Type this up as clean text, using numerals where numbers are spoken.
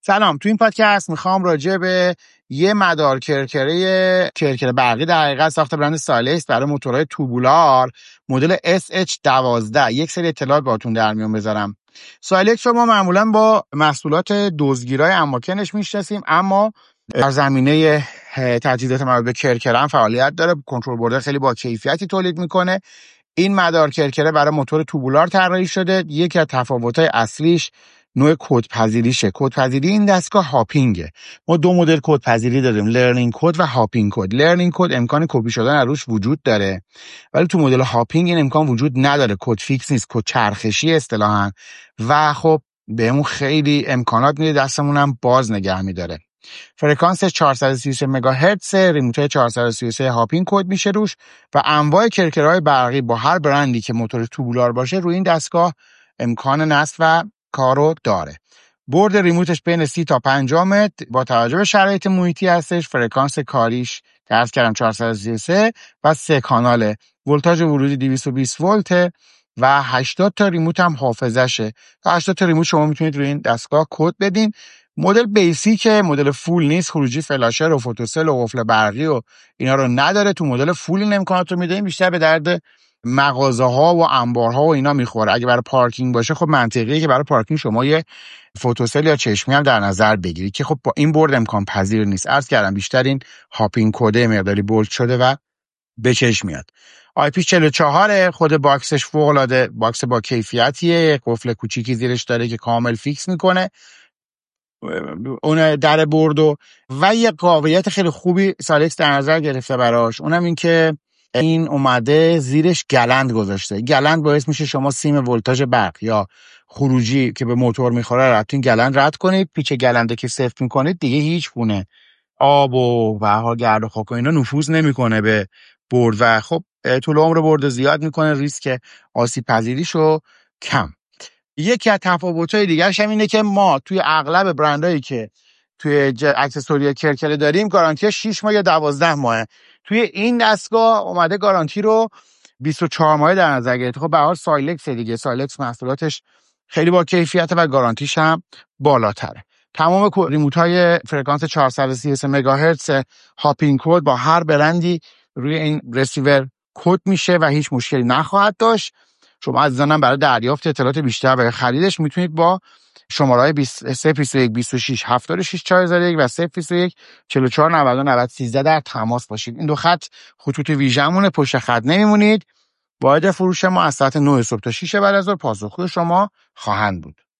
سلام. تو این پادکست میخوام راجع به یه مدار کرکره برقی در حقیقت ساخت برند سایلکس برای موتورهای توبولار مدل SH12 یک سری اطلاعات باهاتون در میون بذارم. سایلکس رو ما معمولا با محصولات دزدگیرای اماکنش میشناسیم، اما در زمینه تجهیزات مربوط به کرکره هم فعالیت داره. کنترل برده خیلی با کیفیتی تولید میکنه. این مدار کرکره برای موتور توبولار طراحی شده. یکی از تفاوت‌های اصلیش نوع کدپذیریشه. کدپذیری این دستگاه هاپینگه. ما دو مدل کدپذیری داریم، لرنینگ کد و هاپینگ کد. لرنینگ کد امکان کپی شدن از روش وجود داره، ولی تو مدل هاپینگ این امکان وجود نداره. کد فیکس نیست، کد چرخشی اصطلاحاً، و خب بهمون خیلی امکانات میده، دستمون هم باز نگه میداره. فرکانس 433 مگاهرتز، ریموت 433 هاپینگ کد میشه روش و انواع کرکرهای برقی با هر برندی که موتور توبولار باشه روی این دستگاه امکان نصب و کارو داره. برد ریموتش بین 30 تا 50 متر با توجه به شرایط محیطی هستش. فرکانس کاریش درس کردم 433 و 3 کاناله. ولتاژ ورودی 220 ولت و 80 تا ریموت هم حافظشه. تا 80 تا ریموت شما میتونید روی این دستگاه کد بدین. مدل بیسیک، مدل فول نیست، خروجی فلاشر و فوتوسل و قفل برقی و اینا رو نداره. تو مدل فول این امکانات رو میده. این بیشتر به درد مغازه ها و انبارها و اینا میخوره. اگه برای پارکینگ باشه خب منطقیه که برای پارکینگ شما یه فوتوسل یا چشمی هم در نظر بگیرید که خب با این برد امکان پذیر نیست. عرض کردم بیشتر این هاپینگ کده مقداری بولد شده و به چشم میاد. IP44 خود باکسش فوق العاده باکس با کیفیتیه. قفل کوچیکی زیرش داره که کامل فیکس میکنه اون در بردو و یه قابلیت خیلی خوبی سایلکس در نظر گرفته براش. اونم این که این اومده زیرش گلند گذاشته. گلند باعث میشه شما سیم ولتاژ برق یا خروجی که به موتور میخوره رو تو این گلند رد کنید. پیچ گلنده که سفت میکنید دیگه هیچ گونه آب و بهار گرد و خاک و اینا نفوذ نمیکنه به برد و خب طول عمر برد زیاد میکنه، ریسک آسیب پذیریشو کم. یکی از تفاوت‌های دیگرش هم اینه که ما توی اغلب برندایی که توی اکسسوری کرکره داریم گارانتی 6 ماه یا 12 ماه. توی این دستگاه اومده گارانتی رو 24 ماه در نظر گرفته. خب به هر حال سایلکس دیگه، سایلکس محصولاتش خیلی با کیفیته و گارانتیش هم بالاتره. تمام ریموت‌های فرکانس 433 مگاهرتز هاپینگ کد با هر برندی روی این رسیور کد میشه و هیچ مشکلی نخواهد داشت. شما عزیزانم برای دریافت اطلاعات بیشتر برای خریدش میتونید با شماره‌های 021 26 76 4001 و 021 44 99 90 13 در تماس باشید. این دو خط خطوط ویژه‌مونه، پشت خط نمیمونید. واحد فروش ما از ساعت 9 صبح تا 6 بعد از ظهر پاسخگوی شما خواهند بود.